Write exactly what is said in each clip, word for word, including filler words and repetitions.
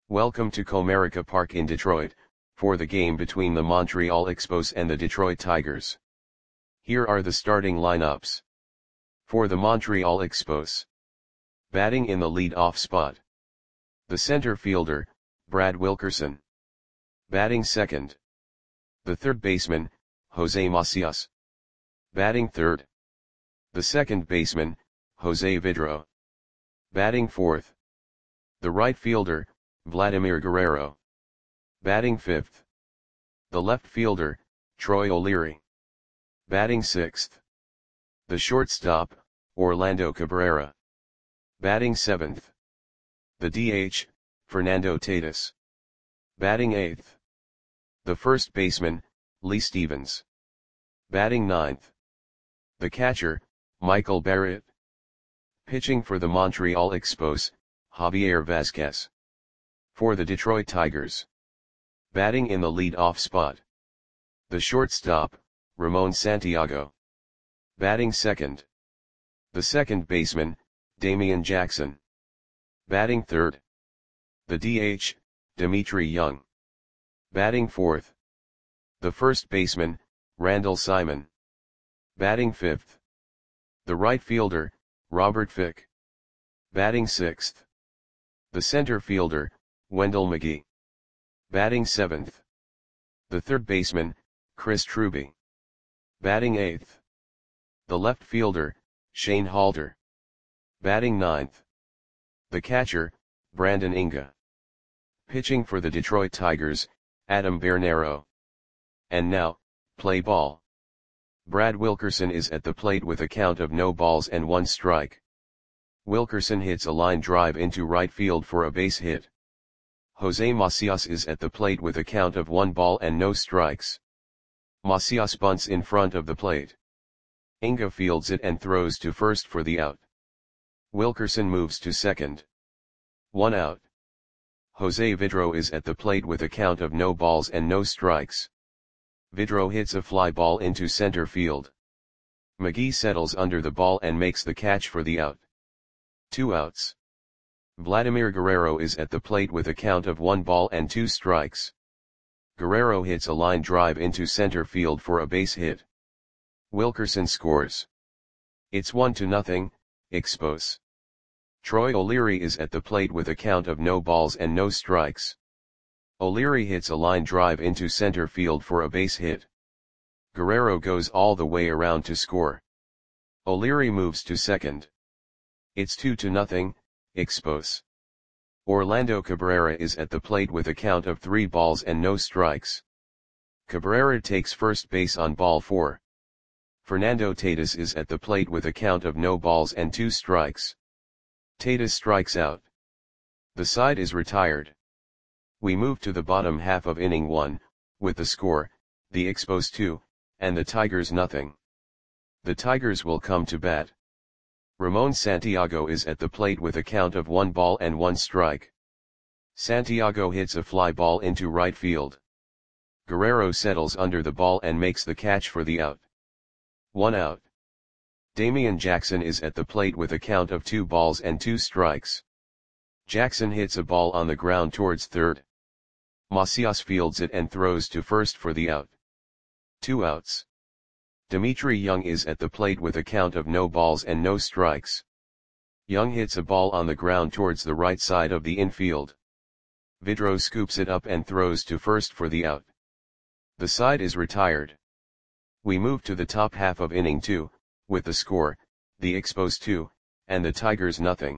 Welcome to Comerica Park in Detroit, for the game between the Montreal Expos and the Detroit Tigers. Here are the starting lineups. For the Montreal Expos. Batting in the lead-off spot. The center fielder, Brad Wilkerson. Batting second. The third baseman, Jose Macias. Batting third. The second baseman, Jose Vidro. Batting fourth. The right fielder, Vladimir Guerrero. Batting fifth. The left fielder, Troy O'Leary. Batting sixth. The shortstop, Orlando Cabrera. Batting seventh. The D H, Fernando Tatis. Batting eighth. The first baseman, Lee Stevens. Batting ninth. The catcher, Michael Barrett. Pitching for the Montreal Expos, Javier Vazquez. For the Detroit Tigers. Batting in the lead-off spot. The shortstop, Ramon Santiago. Batting second. The second baseman, Damian Jackson. Batting third. The D H, Dimitri Young. Batting fourth. The first baseman, Randall Simon. Batting fifth. The right fielder, Robert Fick. Batting sixth. The center fielder, Wendell McGee. Batting seventh. The third baseman, Chris Truby. Batting eighth. The left fielder, Shane Halter. Batting ninth. The catcher, Brandon Inga. Pitching for the Detroit Tigers, Adam Bernero. And now, play ball. Brad Wilkerson is at the plate with a count of no balls and one strike. Wilkerson hits a line drive into right field for a base hit. Jose Macias is at the plate with a count of one ball and no strikes. Macias bunts in front of the plate. Inga fields it and throws to first for the out. Wilkerson moves to second. One out. Jose Vidro is at the plate with a count of no balls and no strikes. Vidro hits a fly ball into center field. McGee settles under the ball and makes the catch for the out. Two outs. Vladimir Guerrero is at the plate with a count of one ball and two strikes. Guerrero hits a line drive into center field for a base hit. Wilkerson scores. It's one to nothing, Expos. Troy O'Leary is at the plate with a count of no balls and no strikes. O'Leary hits a line drive into center field for a base hit. Guerrero goes all the way around to score. O'Leary moves to second. It's two to nothing, Expos. Orlando Cabrera is at the plate with a count of three balls and no strikes. Cabrera takes first base on ball four. Fernando Tatis is at the plate with a count of no balls and two strikes. Tatis strikes out. The side is retired. We move to the bottom half of inning one, with the score, the Expos two, and the Tigers nothing. The Tigers will come to bat. Ramon Santiago is at the plate with a count of one ball and one strike. Santiago hits a fly ball into right field. Guerrero settles under the ball and makes the catch for the out. One out. Damian Jackson is at the plate with a count of two balls and two strikes. Jackson hits a ball on the ground towards third. Macias fields it and throws to first for the out. Two outs. Dimitri Young is at the plate with a count of no balls and no strikes. Young hits a ball on the ground towards the right side of the infield. Vidro scoops it up and throws to first for the out. The side is retired. We move to the top half of inning two, with the score, the Expos two, and the Tigers nothing.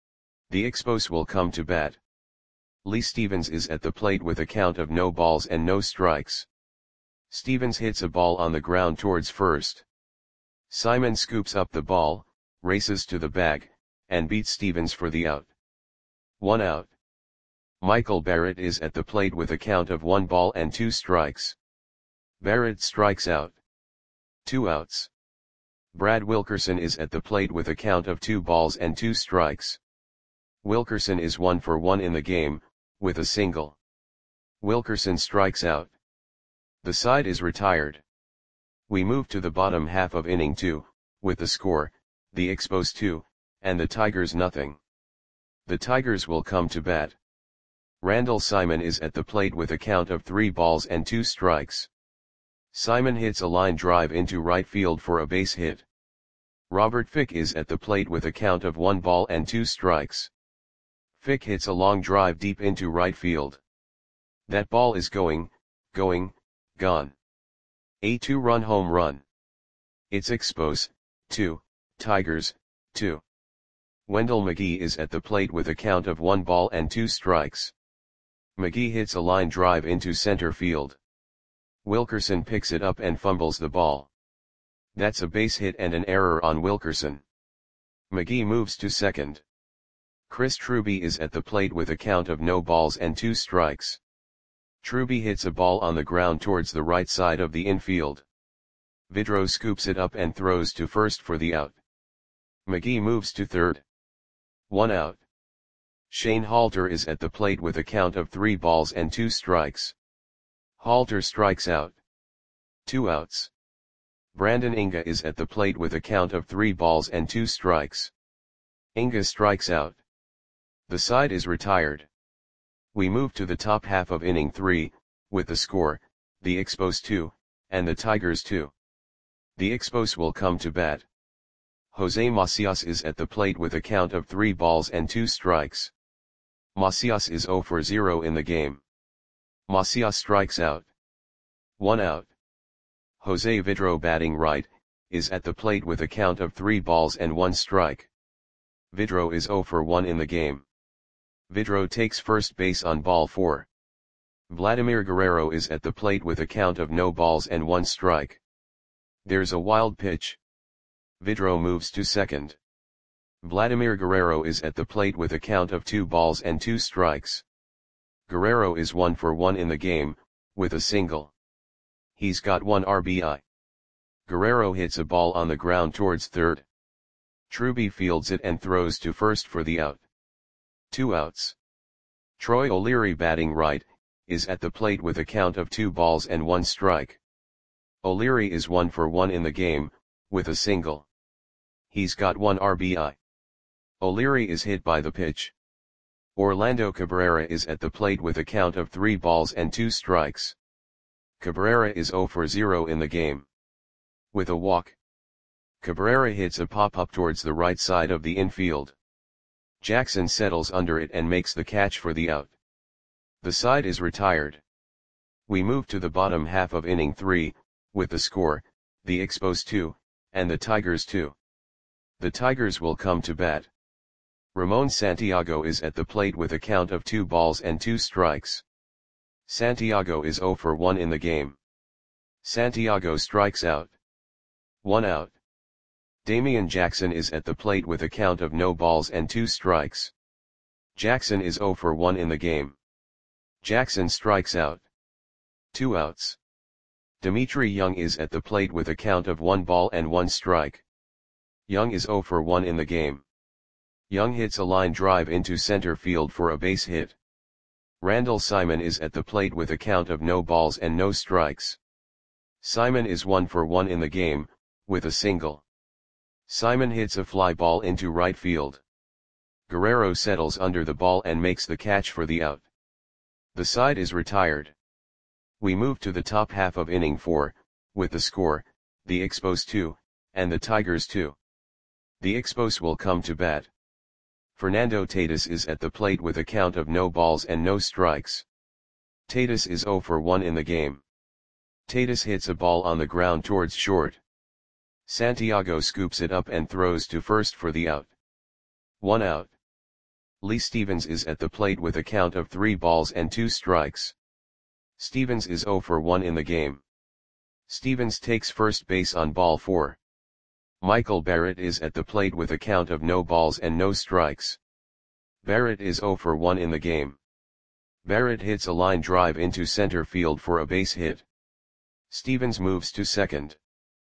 The Expos will come to bat. Lee Stevens is at the plate with a count of no balls and no strikes. Stevens hits a ball on the ground towards first. Simon scoops up the ball, races to the bag, and beats Stevens for the out. One out. Michael Barrett is at the plate with a count of one ball and two strikes. Barrett strikes out. Two outs. Brad Wilkerson is at the plate with a count of two balls and two strikes. Wilkerson is one for one in the game, with a single. Wilkerson strikes out. The side is retired. We move to the bottom half of inning two, with the score, the Expos two, and the Tigers nothing. The Tigers will come to bat. Randall Simon is at the plate with a count of three balls and two strikes. Simon hits a line drive into right field for a base hit. Robert Fick is at the plate with a count of one ball and two strikes. Fick hits a long drive deep into right field. That ball is going, going, gone. A two-run home run. It's Expos, two, Tigers, two. Wendell McGee is at the plate with a count of one ball and two strikes. McGee hits a line drive into center field. Wilkerson picks it up and fumbles the ball. That's a base hit and an error on Wilkerson. McGee moves to second. Chris Truby is at the plate with a count of no balls and two strikes. Truby hits a ball on the ground towards the right side of the infield. Vidro scoops it up and throws to first for the out. McGee moves to third. One out. Shane Halter is at the plate with a count of three balls and two strikes. Halter strikes out. Two outs. Brandon Inga is at the plate with a count of three balls and two strikes. Inga strikes out. The side is retired. We move to the top half of inning three, with the score, the Expos two, and the Tigers two. The Expos will come to bat. Jose Macias is at the plate with a count of three balls and two strikes. Macias is zero for zero in the game. Macias strikes out. One out. Jose Vidro, batting right, is at the plate with a count of three balls and one strike. Vidro is zero for one in the game. Vidro takes first base on ball four. Vladimir Guerrero is at the plate with a count of no balls and one strike. There's a wild pitch. Vidro moves to second. Vladimir Guerrero is at the plate with a count of two balls and two strikes. Guerrero is one for one in the game, with a single. He's got one R B I. Guerrero hits a ball on the ground towards third. Truby fields it and throws to first for the out. Two outs. Troy O'Leary, batting right, is at the plate with a count of two balls and one strike. O'Leary is one for one in the game, with a single. He's got one R B I. O'Leary is hit by the pitch. Orlando Cabrera is at the plate with a count of three balls and two strikes. Cabrera is zero for zero in the game. With a walk. Cabrera hits a pop-up towards the right side of the infield. Jackson settles under it and makes the catch for the out. The side is retired. We move to the bottom half of inning three, with the score, the Expos two, and the Tigers two. The Tigers will come to bat. Ramon Santiago is at the plate with a count of two balls and two strikes. Santiago is zero for one in the game. Santiago strikes out. One out. Damian Jackson is at the plate with a count of no balls and two strikes. Jackson is zero for one in the game. Jackson strikes out. Two outs. Dimitri Young is at the plate with a count of one ball and one strike. Young is zero for one in the game. Young hits a line drive into center field for a base hit. Randall Simon is at the plate with a count of no balls and no strikes. Simon is one for one in the game, with a single. Simon hits a fly ball into right field. Guerrero settles under the ball and makes the catch for the out. The side is retired. We move to the top half of inning four, with the score, the Expos two, and the Tigers two. The Expos will come to bat. Fernando Tatis is at the plate with a count of no balls and no strikes. Tatis is zero for one in the game. Tatis hits a ball on the ground towards short. Santiago scoops it up and throws to first for the out. One out. Lee Stevens is at the plate with a count of three balls and two strikes. Stevens is zero for one in the game. Stevens takes first base on ball four. Michael Barrett is at the plate with a count of no balls and no strikes. Barrett is zero for one in the game. Barrett hits a line drive into center field for a base hit. Stevens moves to second.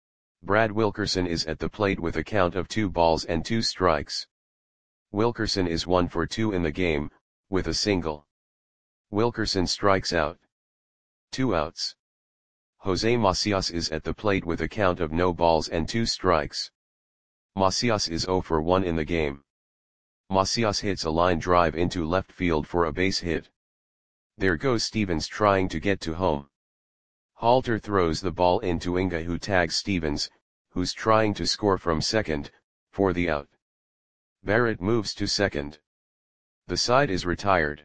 Brad Wilkerson is at the plate with a count of two balls and two strikes. Wilkerson is one for two in the game, with a single. Wilkerson strikes out. Two outs. Jose Macias is at the plate with a count of no balls and two strikes. Macias is zero for one in the game. Macias hits a line drive into left field for a base hit. There goes Stevens trying to get to home. Halter throws the ball into Inga, who tags Stevens, who's trying to score from second, for the out. Barrett moves to second. The side is retired.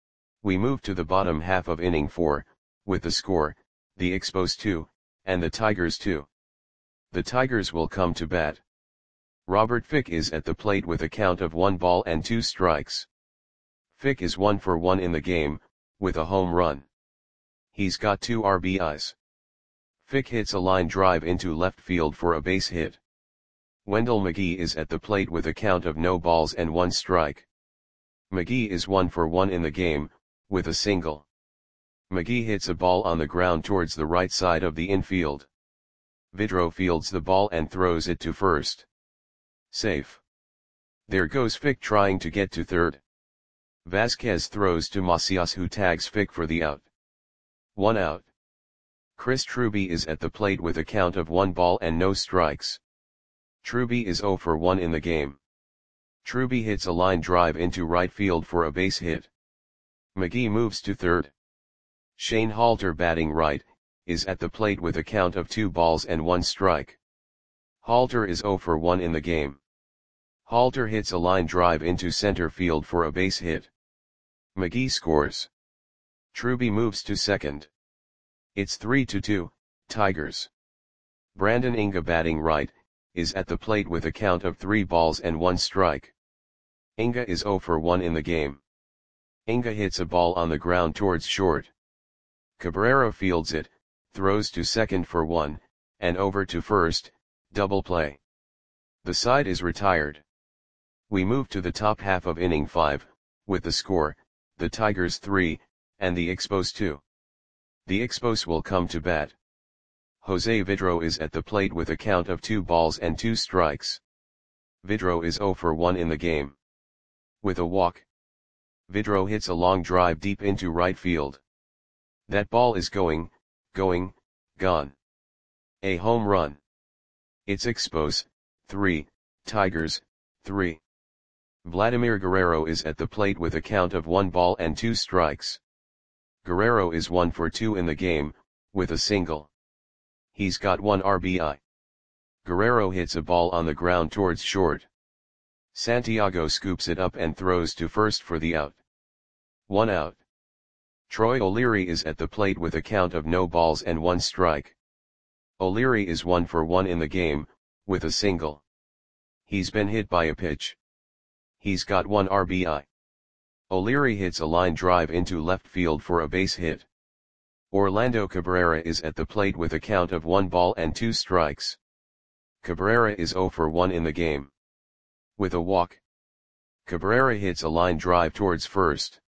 We move to the bottom half of inning four, with the score, the Expos two, and the Tigers two. The Tigers will come to bat. Robert Fick is at the plate with a count of one ball and two strikes. Fick is one for one in the game, with a home run. He's got two R B Is. Fick hits a line drive into left field for a base hit. Wendell McGee is at the plate with a count of no balls and one strike. McGee is one for one in the game, with a single. McGee hits a ball on the ground towards the right side of the infield. Vidro fields the ball and throws it to first. Safe. There goes Fick trying to get to third. Vasquez throws to Macias, who tags Fick for the out. One out. Chris Truby is at the plate with a count of one ball and no strikes. Truby is zero for one in the game. Truby hits a line drive into right field for a base hit. McGee moves to third. Shane Halter, batting right, is at the plate with a count of two balls and one strike. Halter is zero for one in the game. Halter hits a line drive into center field for a base hit. McGee scores. Truby moves to second. It's three to two, Tigers. Brandon Inga, batting right, is at the plate with a count of three balls and one strike. Inga is zero for one in the game. Inga hits a ball on the ground towards short. Cabrera fields it, throws to second for one, and over to first, double play. The side is retired. We move to the top half of inning five, with the score, the Tigers three, and the Expos two. The Expos will come to bat. Jose Vidro is at the plate with a count of two balls and two strikes. Vidro is zero for one in the game. With a walk. Vidro hits a long drive deep into right field. That ball is going, going, gone. A home run. It's Expos, three, Tigers, three. Vladimir Guerrero is at the plate with a count of one ball and two strikes. Guerrero is one for two in the game, with a single. He's got one R B I. Guerrero hits a ball on the ground towards short. Santiago scoops it up and throws to first for the out. One out. Troy O'Leary is at the plate with a count of no balls and one strike. O'Leary is one for one in the game, with a single. He's been hit by a pitch. He's got one R B I. O'Leary hits a line drive into left field for a base hit. Orlando Cabrera is at the plate with a count of one ball and two strikes. Cabrera is zero for one in the game. With a walk. Cabrera hits a line drive towards first.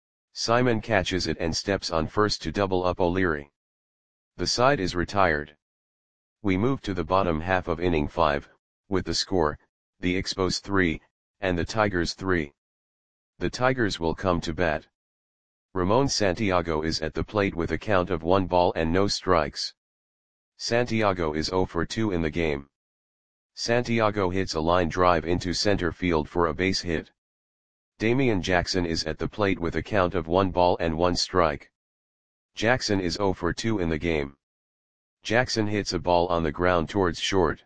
Simon catches it and steps on first to double up O'Leary. The side is retired. We move to the bottom half of inning five, with the score, the Expos three, and the Tigers three. The Tigers will come to bat. Ramon Santiago is at the plate with a count of one ball and no strikes. Santiago is zero for two in the game. Santiago hits a line drive into center field for a base hit. Damian Jackson is at the plate with a count of one ball and one strike. Jackson is zero for two in the game. Jackson hits a ball on the ground towards short.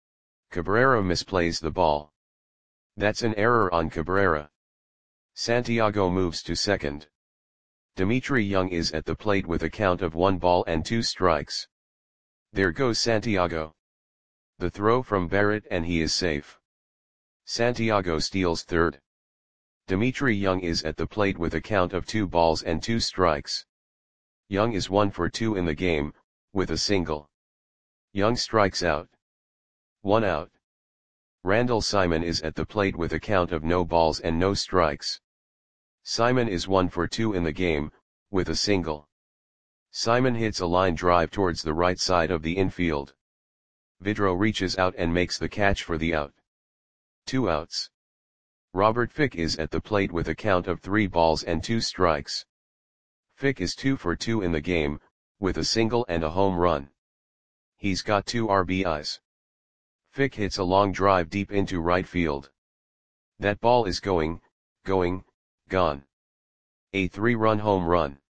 Cabrera misplays the ball. That's an error on Cabrera. Santiago moves to second. Dimitri Young is at the plate with a count of one ball and two strikes. There goes Santiago. The throw from Barrett and he is safe. Santiago steals third. Dimitri Young is at the plate with a count of two balls and two strikes. Young is one for two in the game, with a single. Young strikes out. One out. Randall Simon is at the plate with a count of no balls and no strikes. Simon is one for two in the game, with a single. Simon hits a line drive towards the right side of the infield. Vidro reaches out and makes the catch for the out. Two outs. Robert Fick is at the plate with a count of three balls and two strikes. Fick is two for two in the game, with a single and a home run. He's got two R B Is. Fick hits a long drive deep into right field. That ball is going, going, gone. A three-run home run.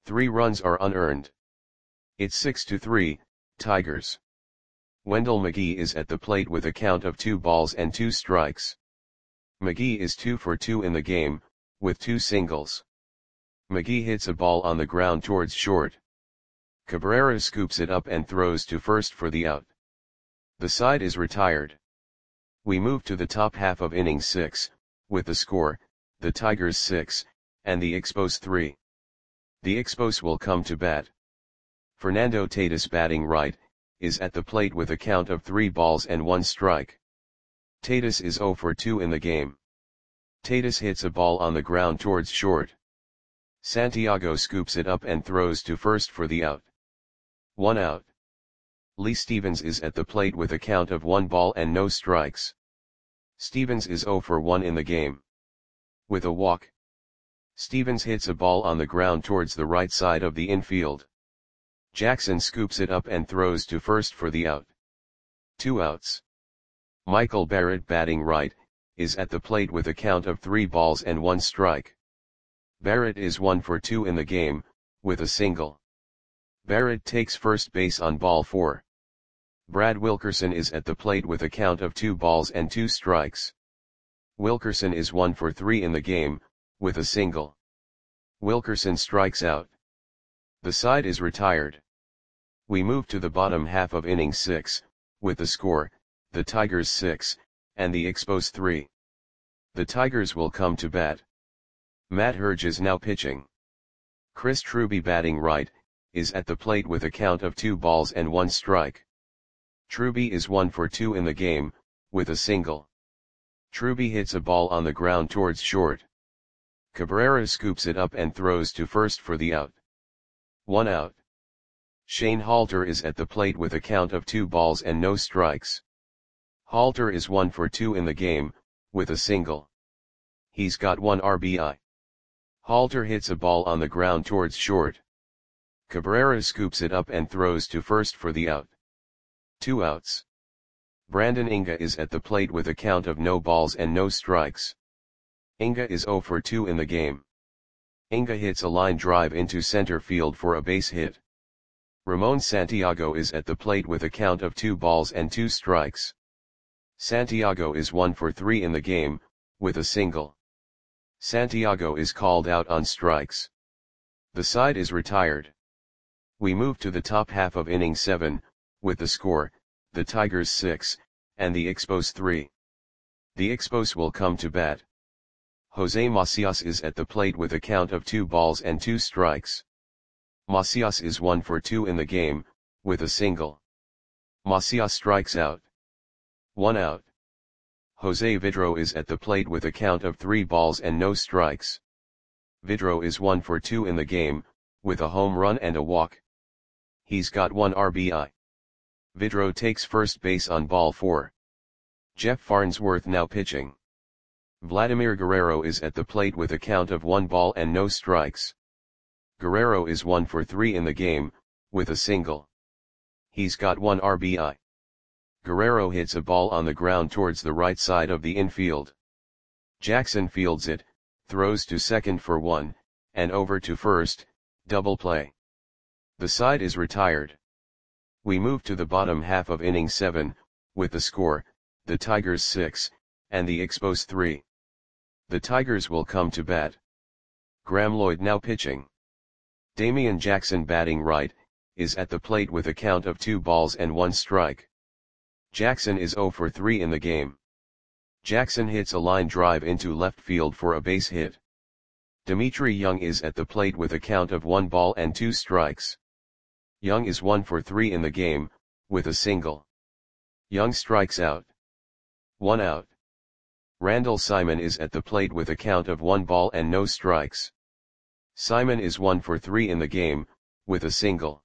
Three runs are unearned. It's six to three, Tigers. Wendell McGee is at the plate with a count of two balls and two strikes. McGee is two for two in the game, with two singles. McGee hits a ball on the ground towards short. Cabrera scoops it up and throws to first for the out. The side is retired. We move to the top half of inning six, with the score, the Tigers six, and the Expos three. The Expos will come to bat. Fernando Tatis, batting right, is at the plate with a count of three balls and one strike. Tatis is zero for two in the game. Tatis hits a ball on the ground towards short. Santiago scoops it up and throws to first for the out. One out. Lee Stevens is at the plate with a count of one ball and no strikes. Stevens is zero for one in the game. With a walk, Stevens hits a ball on the ground towards the right side of the infield. Jackson scoops it up and throws to first for the out. Two outs. Michael Barrett, batting right, is at the plate with a count of three balls and one strike. Barrett is one for two in the game, with a single. Barrett takes first base on ball four. Brad Wilkerson is at the plate with a count of two balls and two strikes. Wilkerson is one for three in the game, with a single. Wilkerson strikes out. The side is retired. We move to the bottom half of inning six, with the score, the Tigers six, and the Expos three. The Tigers will come to bat. Matt Herge is now pitching. Chris Truby, batting right, is at the plate with a count of two balls and one strike. Truby is one for two in the game, with a single. Truby hits a ball on the ground towards short. Cabrera scoops it up and throws to first for the out. One out. Shane Halter is at the plate with a count of two balls and no strikes. Halter is one for two in the game, with a single. He's got one R B I. Halter hits a ball on the ground towards short. Cabrera scoops it up and throws to first for the out. Two outs. Brandon Inga is at the plate with a count of no balls and no strikes. Inga is zero for two in the game. Inga hits a line drive into center field for a base hit. Ramon Santiago is at the plate with a count of two balls and two strikes. Santiago is one for three in the game, with a single. Santiago is called out on strikes. The side is retired. We move to the top half of inning seven, with the score, the Tigers six, and the Expos three. The Expos will come to bat. Jose Macias is at the plate with a count of two balls and two strikes. Macias is one for two in the game, with a single. Macias strikes out. One out. Jose Vidro is at the plate with a count of three balls and no strikes. Vidro is one for two in the game, with a home run and a walk. He's got one R B I. Vidro takes first base on ball four. Jeff Farnsworth now pitching. Vladimir Guerrero is at the plate with a count of one ball and no strikes. Guerrero is one for three in the game, with a single. He's got one R B I. Guerrero hits a ball on the ground towards the right side of the infield. Jackson fields it, throws to second for one, and over to first, double play. The side is retired. We move to the bottom half of inning seven, with the score, the Tigers six, and the Expos three. The Tigers will come to bat. Graham Lloyd now pitching. Damian Jackson, batting right, is at the plate with a count of two balls and one strike. Jackson is zero for three in the game. Jackson hits a line drive into left field for a base hit. Dimitri Young is at the plate with a count of one ball and two strikes. Young is one for three in the game, with a single. Young strikes out. One out. Randall Simon is at the plate with a count of one ball and no strikes. Simon is one for three in the game, with a single.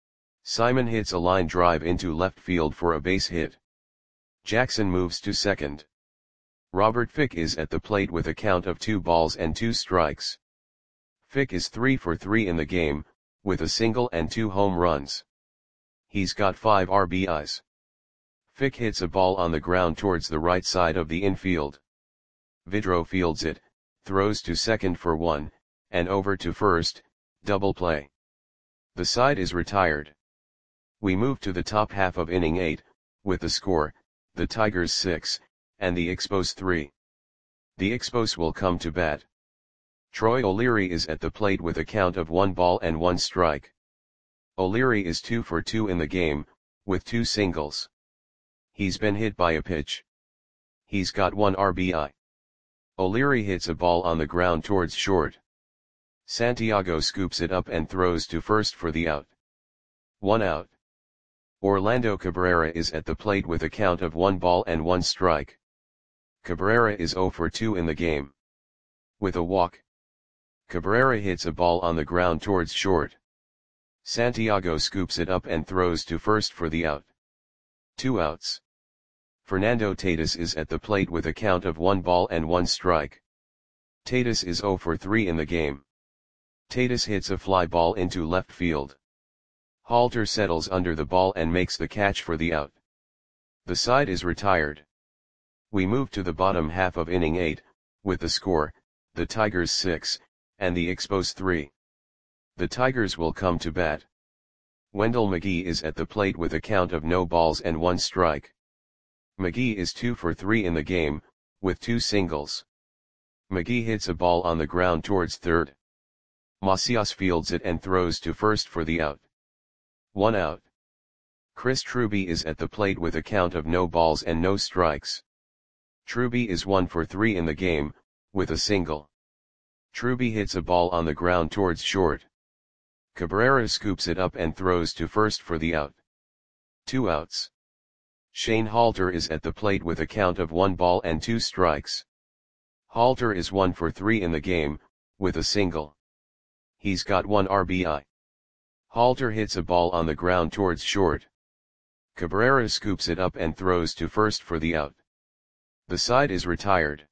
Simon hits a line drive into left field for a base hit. Jackson moves to second. Robert Fick is at the plate with a count of two balls and two strikes. Fick is three for three in the game, with a single and two home runs. He's got five R B Is. Fick hits a ball on the ground towards the right side of the infield. Vidro fields it, throws to second for one, and over to first, double play. The side is retired. We move to the top half of inning eight, with the score, the Tigers six, and the Expos three. The Expos will come to bat. Troy O'Leary is at the plate with a count of one ball and one strike. O'Leary is two for two in the game, with two singles. He's been hit by a pitch. He's got one R B I. O'Leary hits a ball on the ground towards short. Santiago scoops it up and throws to first for the out. One out. Orlando Cabrera is at the plate with a count of one ball and one strike. Cabrera is zero for two in the game. With a walk. Cabrera hits a ball on the ground towards short. Santiago scoops it up and throws to first for the out. Two outs. Fernando Tatis is at the plate with a count of one ball and one strike. Tatis is zero for three in the game. Tatis hits a fly ball into left field. Halter settles under the ball and makes the catch for the out. The side is retired. We move to the bottom half of inning eight, with the score, the Tigers six, and the Expos three. The Tigers will come to bat. Wendell McGee is at the plate with a count of no balls and one strike. McGee is two for three in the game, with two singles. McGee hits a ball on the ground towards third. Macias fields it and throws to first for the out. One out. Chris Truby is at the plate with a count of no balls and no strikes. Truby is one for three in the game, with a single. Truby hits a ball on the ground towards short. Cabrera scoops it up and throws to first for the out. Two outs. Shane Halter is at the plate with a count of one ball and two strikes. Halter is one for three in the game, with a single. He's got one R B I. Halter hits a ball on the ground towards short. Cabrera scoops it up and throws to first for the out. The side is retired.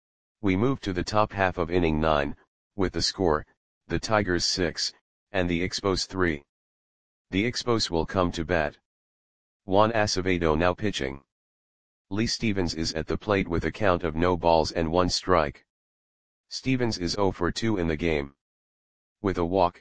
We move to the top half of inning nine, with the score, the Tigers six, and the Expos three. The Expos will come to bat. Juan Acevedo now pitching. Lee Stevens is at the plate with a count of no balls and one strike. Stevens is zero for two in the game. With a walk.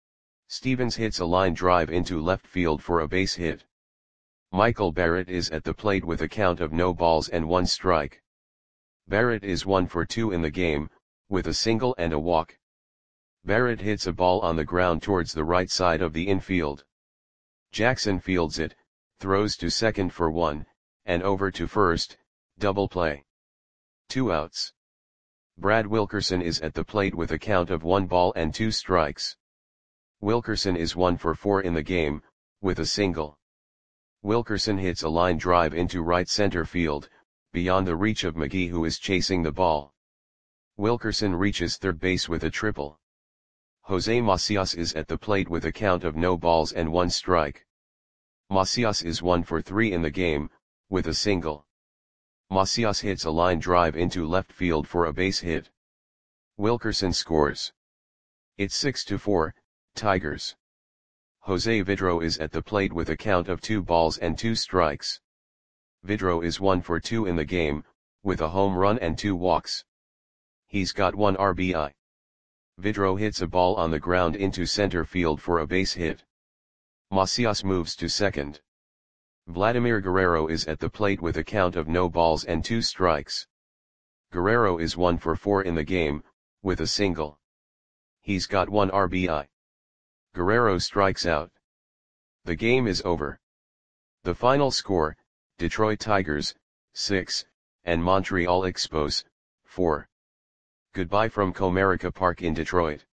Stevens hits a line drive into left field for a base hit. Michael Barrett is at the plate with a count of no balls and one strike. Barrett is one for two in the game, with a single and a walk. Barrett hits a ball on the ground towards the right side of the infield. Jackson fields it, throws to second for one, and over to first, double play. Two outs. Brad Wilkerson is at the plate with a count of one ball and two strikes. Wilkerson is one for four in the game, with a single. Wilkerson hits a line drive into right center field, beyond the reach of McGee who is chasing the ball. Wilkerson reaches third base with a triple. Jose Macias is at the plate with a count of no balls and one strike. Macias is one for three in the game, with a single. Macias hits a line drive into left field for a base hit. Wilkerson scores. It's six to four, Tigers. Jose Vidro is at the plate with a count of two balls and two strikes. Vidro is one for two in the game, with a home run and two walks. He's got one R B I. Vidro hits a ball on the ground into center field for a base hit. Macias moves to second. Vladimir Guerrero is at the plate with a count of no balls and two strikes. Guerrero is one for four in the game, with a single. He's got one R B I. Guerrero strikes out. The game is over. The final score, Detroit Tigers, six, and Montreal Expos, four. Goodbye from Comerica Park in Detroit.